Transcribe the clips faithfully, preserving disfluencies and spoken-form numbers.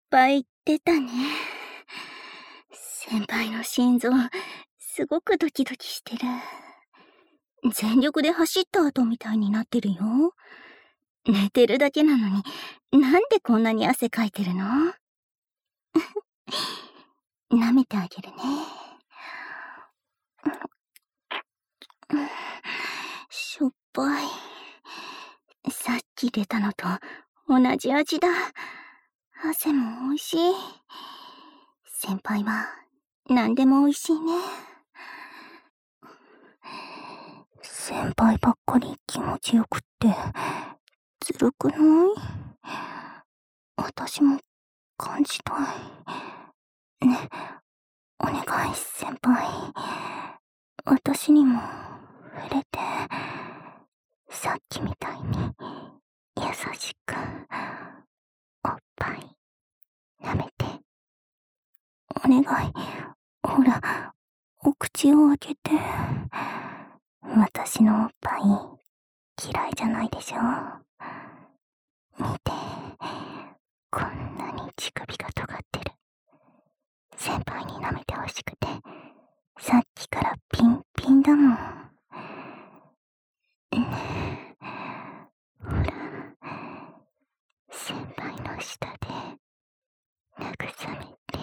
輩言ってたね。先輩の心臓、すごくドキドキしてる。全力で走った後みたいになってるよ。寝てるだけなのに、なんでこんなに汗かいてるの？舐めてあげるね。しょっぱい。さっき出たのと同じ味だ。汗も美味しい。先輩は何でも美味しいね。先輩ばっかり気持ちよくってずるくない？私も感じたい。ね、お願い先輩。私にも触れて、さっきみたいに優しくおっぱい舐めて。お願い。ほら、お口を開けて。私のおっぱい嫌いじゃないでしょ。見て、こんなに乳首が尖ってる。先輩に舐めてほしくて、さっきからピンピンだもん。ねえ、ほら、先輩の下で慰めて。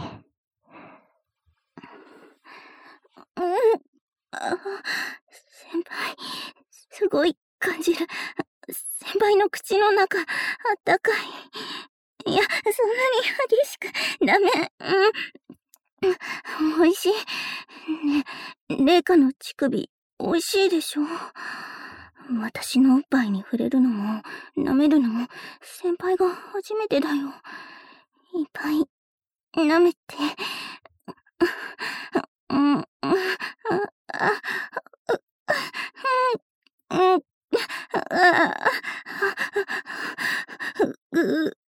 うん、あ、先輩、すごい感じる。先輩の口の中、あったかい。いや、そんなに激しく、ダメ。うん。美味しい。ね、麗華の乳首、美味しいでしょ。私のおっぱいに触れるのも、舐めるのも、先輩が初めてだよ。いっぱい、舐めて。うん、うん、あ、あ、うん、うん、あ、う、う、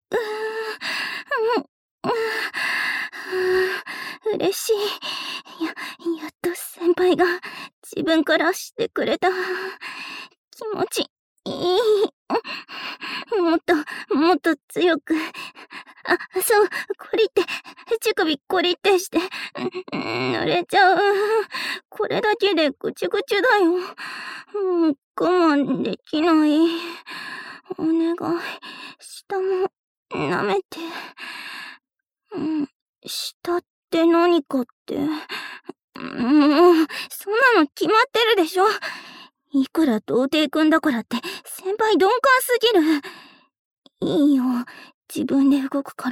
嬉しい。や、やっと先輩が自分からしてくれた。気持ちいい。もっと、もっと強く。あ、そう、コリって、乳首コリってして、濡れちゃう。これだけでぐちぐちだよ。もう我慢できない。お願い、下も舐めて。うん、下って何かって。もう、そんなの決まってるでしょ。いくら童貞くんだからって先輩鈍感すぎる。いいよ、自分で動くから。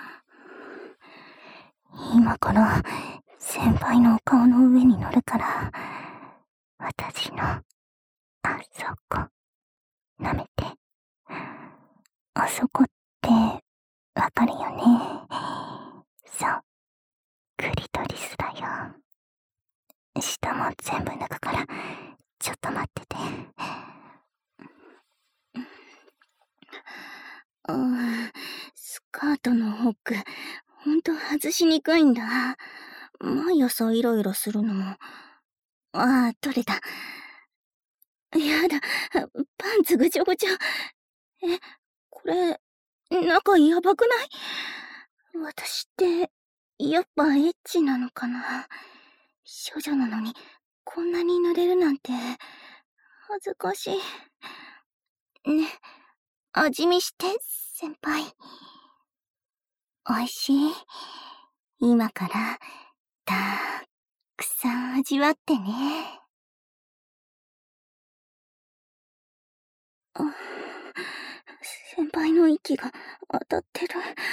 今から先輩のお顔の上に乗るから、私のあそこ舐めて。あそこってわかるよね。そう、クリトリスだよ。下も全部脱くから、ちょっと待ってて。うん、スカートのホック、ほんと外しにくいんだ。毎朝イライラするのも。ああ、取れた。やだ、パンツぐちょぐちょ。え、これ、中やばくない？私って、やっぱエッチなのかな？処女なのに、こんなに濡れるなんて、恥ずかしい。ね、味見して、先輩。おいしい？今から、たくさん味わってね。あ、先輩の息が当たってる。なんか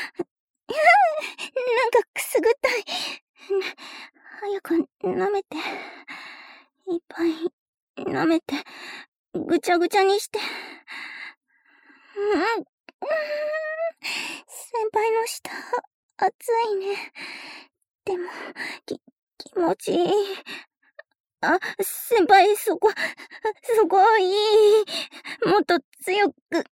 くすぐったい。ね、早く舐めて。いっぱい舐めて、ぐちゃぐちゃにして。うん。先輩の舌、熱いね。でも、き、気持ちいい。あ、先輩、そこ、そこいい。もっと強く、うーん。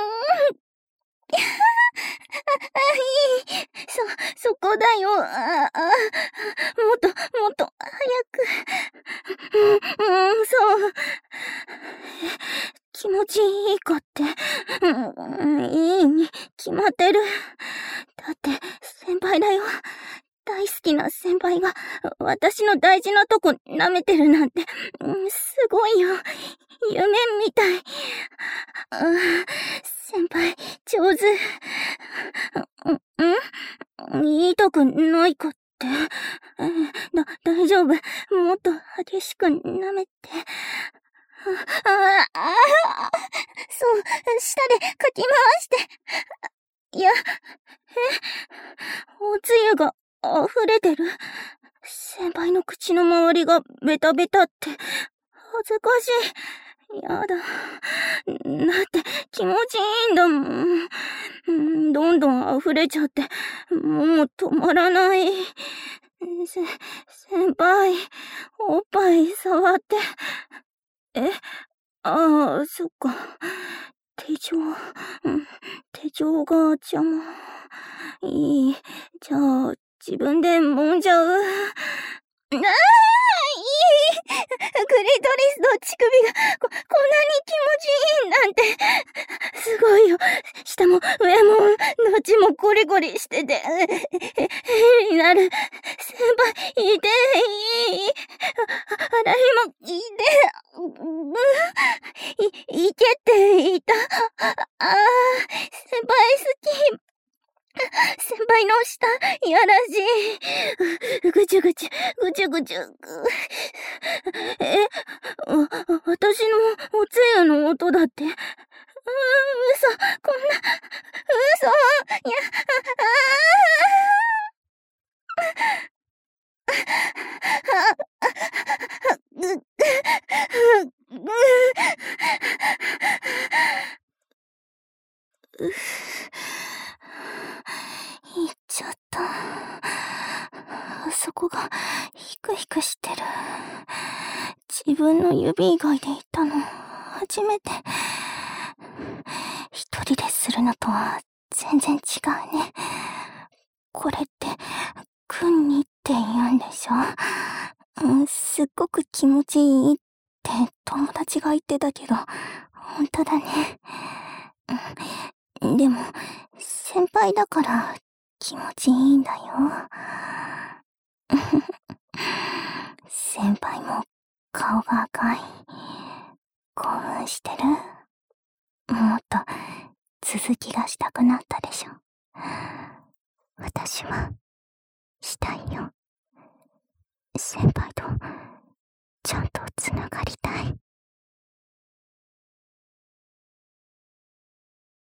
いい。そ、そこだよ。ああ、もっと、もっと、早く。うん、うん、そう。気持ちいいかって、うん、いいに決まってる。だって、 輩が私の大事なとこ舐めてるなんて、すごいよ。夢みたい。あ先輩、上手。んん言いたくないかって。だ、大丈夫。もっと激しく舐めて。ああ、ああ、そう、舌でかき回して。いや、え、おつゆが溢れてる。先輩の口の周りがベタベタって、恥ずかしい。やだ。だって気持ちいいんだもん。どんどん溢れちゃって、もう止まらない。せ、先輩、おっぱい触って。え、ああ、そっか。手錠、手錠が邪魔。いい。じゃあ、自分で揉んじゃう。ああ、いい。クリトリスの乳首がこ、こんなに気持ちいいなんて。すごいよ。下も上も、どっちもゴリゴリしてて、変になる。先輩、いて、いい。洗いも、いて、い、いけって言った。ああ、先輩好き。先輩の舌、いやらしい。ぐちゅぐちゅ、ぐちゅぐちゅ。え、わ、私のおつゆの音だって。うーん、嘘、こんな、嘘、いや、ああ、ぐ、ぐ、ぐ、う言っちゃった。あそこがヒクヒクしてる。自分の指以外で言ったの初めて。一人でするのとは全然違うね。これってクンニって言うんでしょ、うん、すっごく気持ちいいって友達が言ってたけど、本当だね。うん、でも先輩だから気持ちいいんだよ。先輩も顔が赤い。興奮してる？もっと続きがしたくなったでしょ。私はしたいよ。先輩とちゃんとつながりたい。